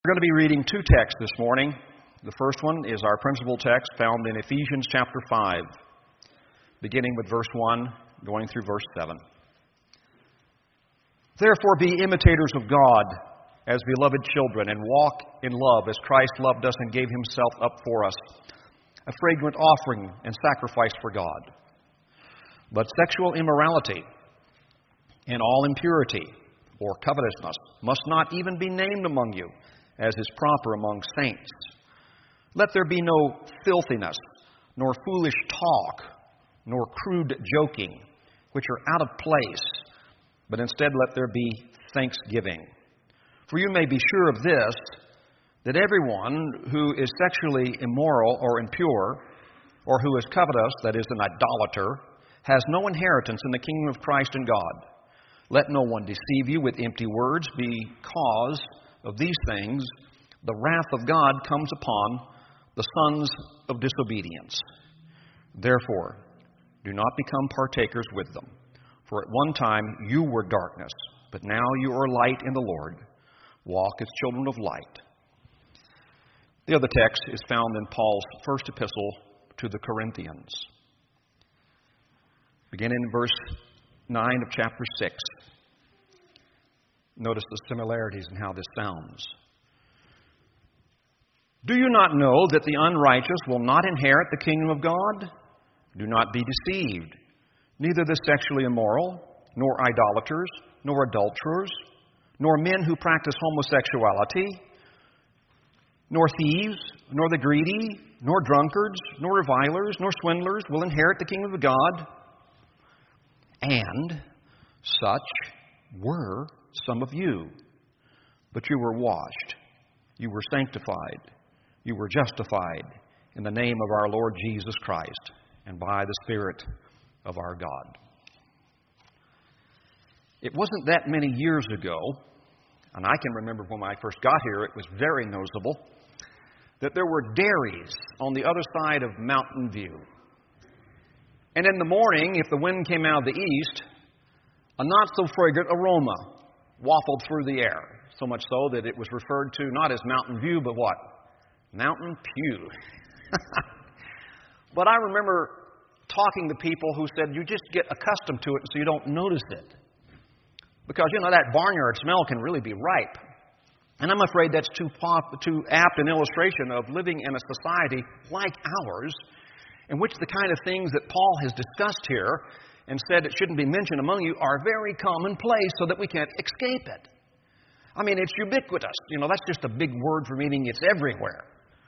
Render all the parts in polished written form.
We're going to be reading two texts this morning. The first one is our principal text found in Ephesians chapter 5, beginning with verse 1, going through verse 7. Therefore be imitators of God as beloved children, and walk in love as Christ loved us and gave himself up for us, a fragrant offering and sacrifice for God. But sexual immorality and all impurity or covetousness must not even be named among you, as is proper among saints. Let there be no filthiness, nor foolish talk, nor crude joking, which are out of place, but instead let there be thanksgiving. For you may be sure of this, that everyone who is sexually immoral or impure, or who is covetous, that is, an idolater, has no inheritance in the kingdom of Christ and God. Let no one deceive you with empty words, because of these things the wrath of God comes upon the sons of disobedience. Therefore, do not become partakers with them. For at one time you were darkness, but now you are light in the Lord. Walk as children of light. The other text is found in Paul's first epistle to the Corinthians. Beginning in verse 9 of chapter 6. Notice the similarities in how this sounds. Do you not know that the unrighteous will not inherit the kingdom of God? Do not be deceived. Neither the sexually immoral, nor idolaters, nor adulterers, nor men who practice homosexuality, nor thieves, nor the greedy, nor drunkards, nor revilers, nor swindlers will inherit the kingdom of God. And such were some of you. But you were washed, you were sanctified, you were justified in the name of our Lord Jesus Christ and by the Spirit of our God. It wasn't that many years ago, and I can remember when I first got here, it was very noticeable, that there were dairies on the other side of Mountain View. And in the morning, if the wind came out of the east, a not-so-fragrant aroma waffled through the air, so much so that it was referred to not as Mountain View, but what? Mountain Pew. But I remember talking to people who said, you just get accustomed to it so you don't notice it. Because, that barnyard smell can really be ripe. And I'm afraid that's too apt an illustration of living in a society like ours, in which the kind of things that Paul has discussed here and said it shouldn't be mentioned among you are very commonplace so that we can't escape it. I mean, it's ubiquitous. That's just a big word for meaning it's everywhere.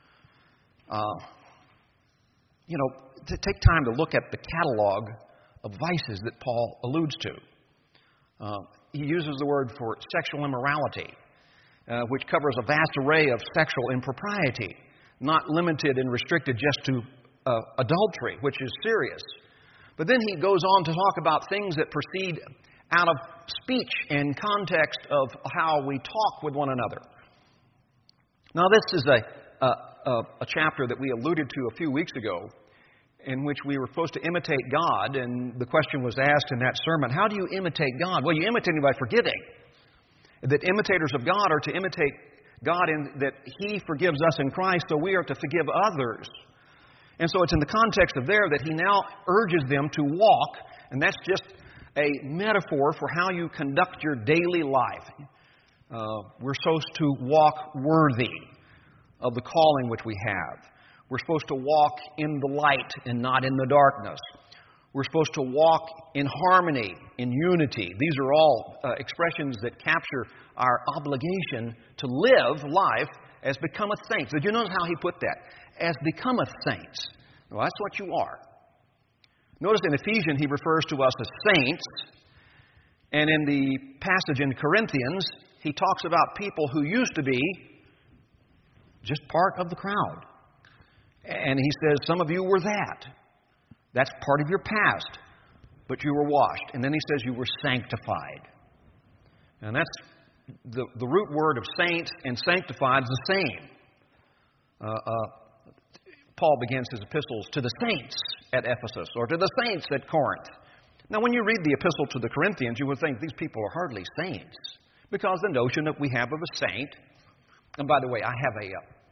To take time to look at the catalog of vices that Paul alludes to. He uses the word for sexual immorality, which covers a vast array of sexual impropriety, not limited and restricted just to adultery, which is serious. But then he goes on to talk about things that proceed out of speech and context of how we talk with one another. Now, this is a chapter that we alluded to a few weeks ago, in which we were supposed to imitate God, and the question was asked in that sermon, how do you imitate God? Well, you imitate Him by forgiving. That imitators of God are to imitate God in that He forgives us in Christ, so we are to forgive others. And so it's in the context of there that he now urges them to walk, and that's just a metaphor for how you conduct your daily life. We're supposed to walk worthy of the calling which we have. We're supposed to walk in the light and not in the darkness. We're supposed to walk in harmony, in unity. These are all expressions that capture our obligation to live life as becometh saints. Did you notice how he put that? As becometh saints. Well, that's what you are. Notice in Ephesians he refers to us as saints. And in the passage in Corinthians, he talks about people who used to be just part of the crowd. And he says, some of you were that. That's part of your past. But you were washed. And then he says you were sanctified. And that's the root word of saints and sanctified is the same. Paul begins his epistles to the saints at Ephesus or to the saints at Corinth. Now, when you read the epistle to the Corinthians, you would think these people are hardly saints, because the notion that we have of a saint And by the way, I have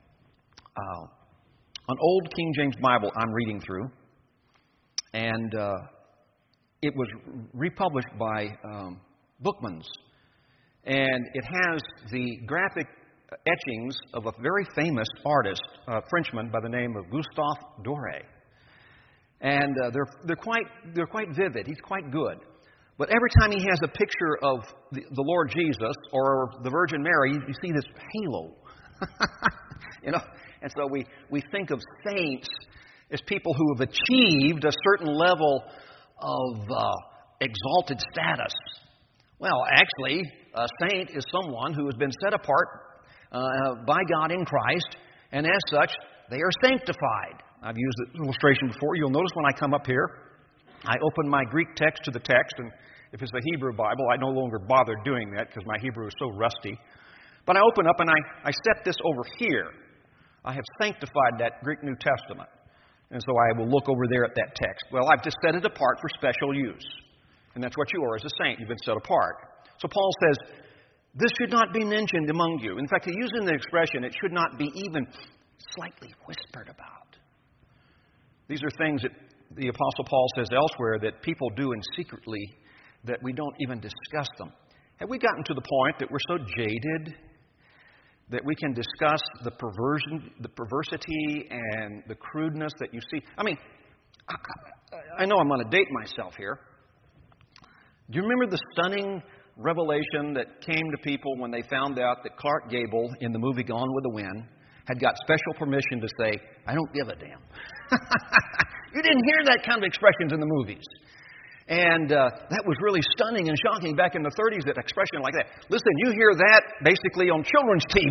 an old King James Bible I'm reading through, and it was republished by Bookmans, and it has the graphic etchings of a very famous artist, a Frenchman by the name of Gustave Doré, and they're quite vivid. He's quite good. But every time he has a picture of the Lord Jesus or the Virgin Mary, you see this halo. You know, and so we think of saints as people who have achieved a certain level of exalted status. Well, actually, a saint is someone who has been set apart by God in Christ, and as such, they are sanctified. I've used this illustration before. You'll notice when I come up here, I open my Greek text to the text, and if it's a Hebrew Bible, I no longer bother doing that because my Hebrew is so rusty. But I open up and I set this over here. I have sanctified that Greek New Testament. And so I will look over there at that text. Well, I've just set it apart for special use. And that's what you are as a saint. You've been set apart. So Paul says, this should not be mentioned among you. In fact, he's using the expression, it should not be even slightly whispered about. These are things that the Apostle Paul says elsewhere that people do in secretly, that we don't even discuss them. Have we gotten to the point that we're so jaded that we can discuss the perversion, the perversity, and the crudeness that you see? I mean, I know I'm going to date myself here. Do you remember the stunning revelation that came to people when they found out that Clark Gable in the movie Gone with the Wind had got special permission to say, I don't give a damn. You didn't hear that kind of expressions in the movies. And that was really stunning and shocking back in the 30s, that expression like that. Listen, you hear that basically on children's TV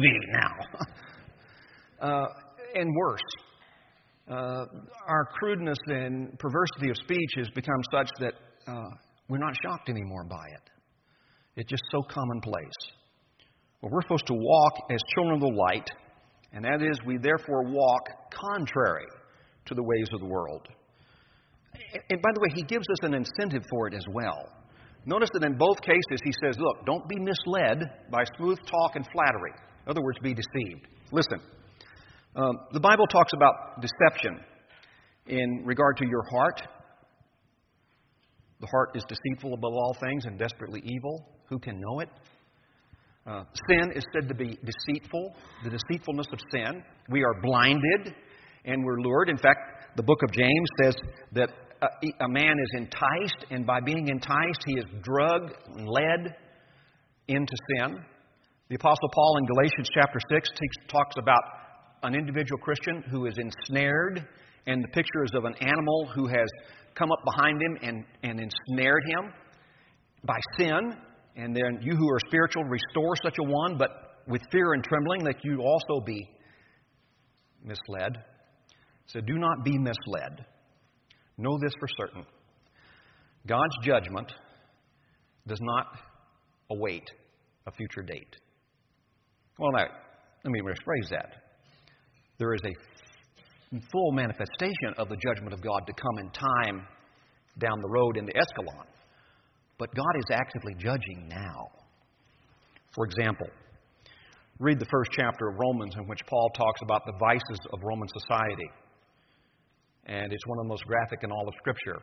now. And worse. Our crudeness and perversity of speech has become such that we're not shocked anymore by it. It's just so commonplace. Well, we're supposed to walk as children of the light, and that is, we therefore walk contrary to the ways of the world. And by the way, he gives us an incentive for it as well. Notice that in both cases he says, look, don't be misled by smooth talk and flattery. In other words, be deceived. Listen, the Bible talks about deception in regard to your heart. The heart is deceitful above all things and desperately evil. Who can know it? Sin is said to be deceitful, the deceitfulness of sin. We are blinded and we're lured. In fact, the book of James says that a man is enticed, and by being enticed, he is drugged and led into sin. The Apostle Paul in Galatians chapter 6 talks about an individual Christian who is ensnared, and the picture is of an animal who has come up behind him and ensnared him by sin. And then you who are spiritual, restore such a one, but with fear and trembling, that you also be misled. So do not be misled. Know this for certain. God's judgment does not await a future date. Well, now, let me rephrase that. There is a full manifestation of the judgment of God to come in time down the road in the Escalon. But God is actively judging now. For example, read the first chapter of Romans, in which Paul talks about the vices of Roman society. And it's one of the most graphic in all of Scripture.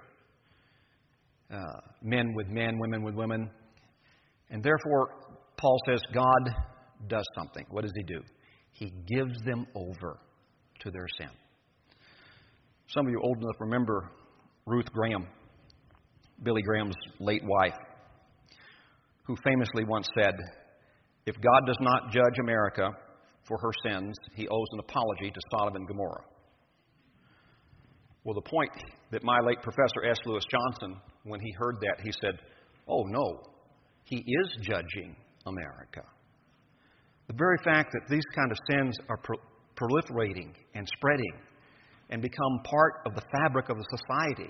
Men with men, women with women. And therefore, Paul says God does something. What does he do? He gives them over to their sin. Some of you old enough remember Ruth Graham, Billy Graham's late wife, who famously once said, if God does not judge America for her sins, he owes an apology to Sodom and Gomorrah. Well, the point that my late Professor S. Lewis Johnson, when he heard that, he said, oh no, he is judging America. The very fact that these kind of sins are proliferating and spreading and become part of the fabric of the society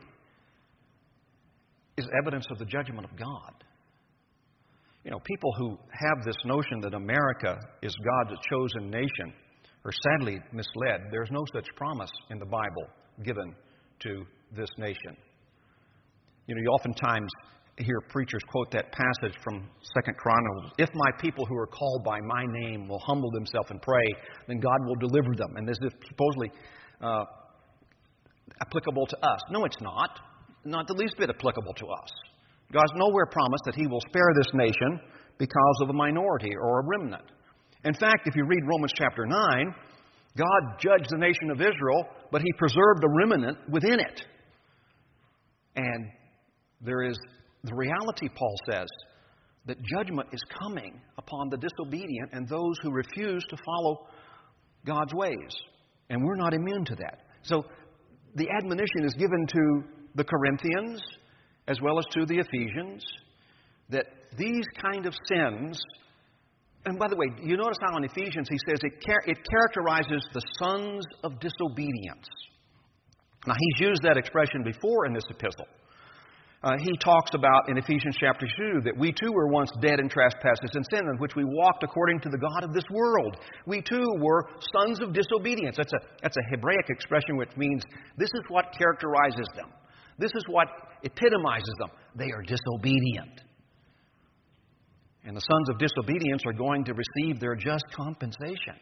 is evidence of the judgment of God. You know, people who have this notion that America is God's chosen nation are sadly misled. There's no such promise in the Bible given to this nation. You know, you oftentimes hear preachers quote that passage from 2 Chronicles. If my people who are called by my name will humble themselves and pray, then God will deliver them. And this is supposedly applicable to us. No, it's not. Not the least bit applicable to us. God's nowhere promised that He will spare this nation because of a minority or a remnant. In fact, if you read Romans chapter 9, God judged the nation of Israel, but He preserved a remnant within it. And there is the reality, Paul says, that judgment is coming upon the disobedient and those who refuse to follow God's ways. And we're not immune to that. So the admonition is given to the Corinthians as well as to the Ephesians that these kind of sins, and by the way, you notice how in Ephesians he says it characterizes the sons of disobedience. Now, he's used that expression before in this epistle. He talks about in Ephesians chapter 2 that we too were once dead in trespasses and sin in which we walked according to the God of this world. We too were sons of disobedience. That's a Hebraic expression which means this is what characterizes them. This is what epitomizes them. They are disobedient. And the sons of disobedience are going to receive their just compensation.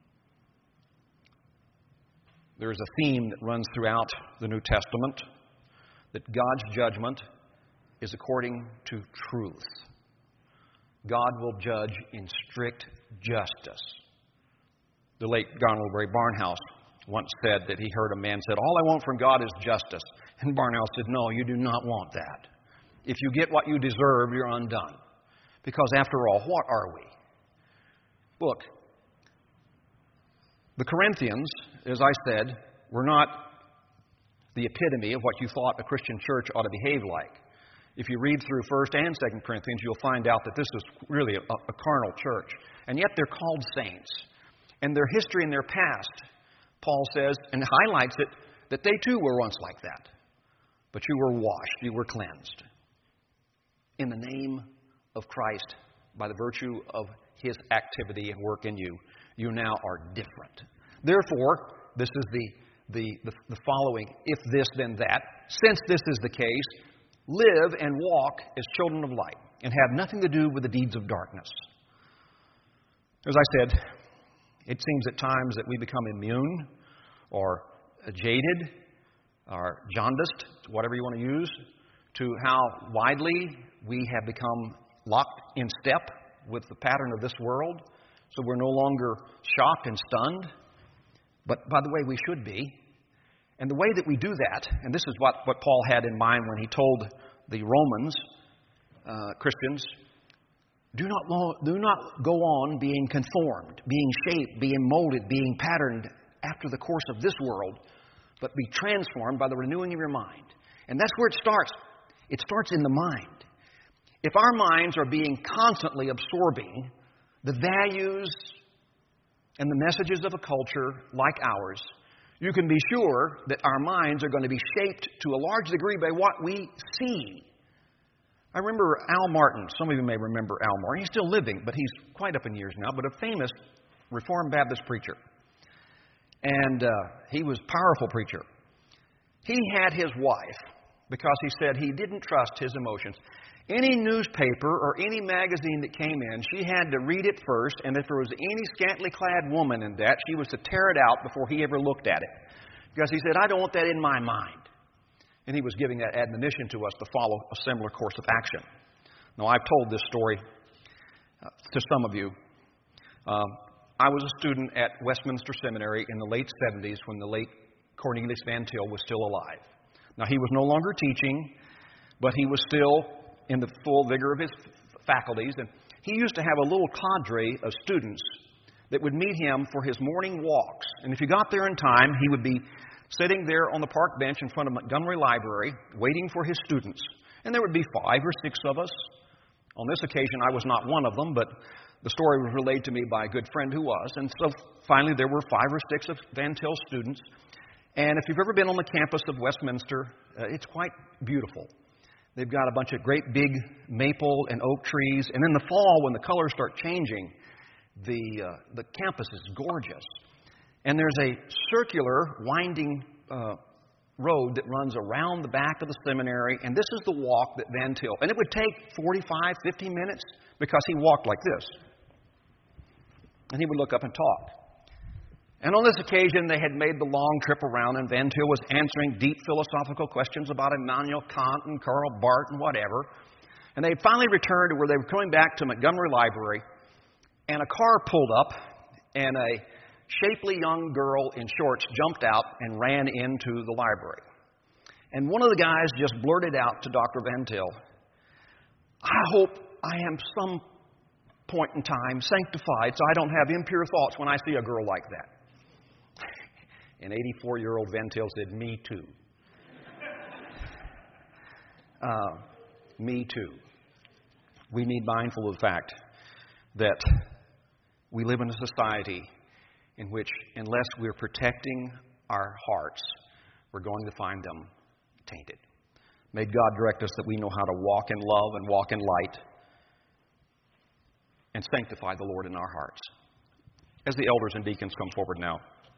There is a theme that runs throughout the New Testament that God's judgment is according to truth. God will judge in strict justice. The late Donald Ray Barnhouse once said that he heard a man said, "All I want from God is justice." And Barnhouse said, "No, you do not want that. If you get what you deserve, you're undone. Because after all, what are we?" Look, the Corinthians, as I said, were not the epitome of what you thought a Christian church ought to behave like. If you read through 1 and 2 Corinthians, you'll find out that this is really a carnal church. And yet they're called saints. And their history and their past, Paul says, and highlights it, that they too were once like that. But you were washed, you were cleansed. In the name of Christ, by the virtue of His activity and work in you, you now are different. Therefore, this is the following, if this then that. Since this is the case, live and walk as children of light and have nothing to do with the deeds of darkness. As I said, it seems at times that we become immune or jaded or jaundiced, whatever you want to use, to how widely we have become locked in step with the pattern of this world. So we're no longer shocked and stunned. But by the way, we should be. And the way that we do that, and this is what Paul had in mind when he told the Romans, Christians, do not go on being conformed, being shaped, being molded, being patterned after the course of this world, but be transformed by the renewing of your mind. And that's where it starts. It starts in the mind. If our minds are being constantly absorbing the values and the messages of a culture like ours, you can be sure that our minds are going to be shaped to a large degree by what we see. I remember Al Martin. Some of you may remember Al Martin. He's still living, but he's quite up in years now, but a famous Reformed Baptist preacher. And he was a powerful preacher. He had his wife, because he said he didn't trust his emotions. Any newspaper or any magazine that came in, she had to read it first, and if there was any scantily clad woman in that, she was to tear it out before he ever looked at it. Because he said, I don't want that in my mind. And he was giving that admonition to us to follow a similar course of action. Now, I've told this story to some of you. I was a student at Westminster Seminary in the late 70s when the late Cornelius Van Til was still alive. Now, he was no longer teaching, but he was still in the full vigor of his faculties. And he used to have a little cadre of students that would meet him for his morning walks. And if you got there in time, he would be sitting there on the park bench in front of Montgomery Library, waiting for his students. And there would be 5 or 6 of us. On this occasion, I was not one of them, but the story was relayed to me by a good friend who was. And so finally, there were 5 or 6 of Van Til students. And if you've ever been on the campus of Westminster, it's quite beautiful. They've got a bunch of great big maple and oak trees. And in the fall, when the colors start changing, the campus is gorgeous. And there's a circular winding road that runs around the back of the seminary, and this is the walk that Van Til, and it would take 45, 50 minutes because he walked like this. And he would look up and talk. And on this occasion, they had made the long trip around, and Van Til was answering deep philosophical questions about Immanuel Kant and Karl Barth and whatever. And they finally returned to where they were coming back to Montgomery Library, and a car pulled up, and a shapely young girl in shorts jumped out and ran into the library. And one of the guys just blurted out to Dr. Van Til, "I hope I am some point in time sanctified so I don't have impure thoughts when I see a girl like that." And 84-year-old Van Til said, "Me too." Me too. We need mindful of the fact that we live in a society in which, unless we're protecting our hearts, we're going to find them tainted. May God direct us that we know how to walk in love and walk in light and sanctify the Lord in our hearts. As the elders and deacons come forward now.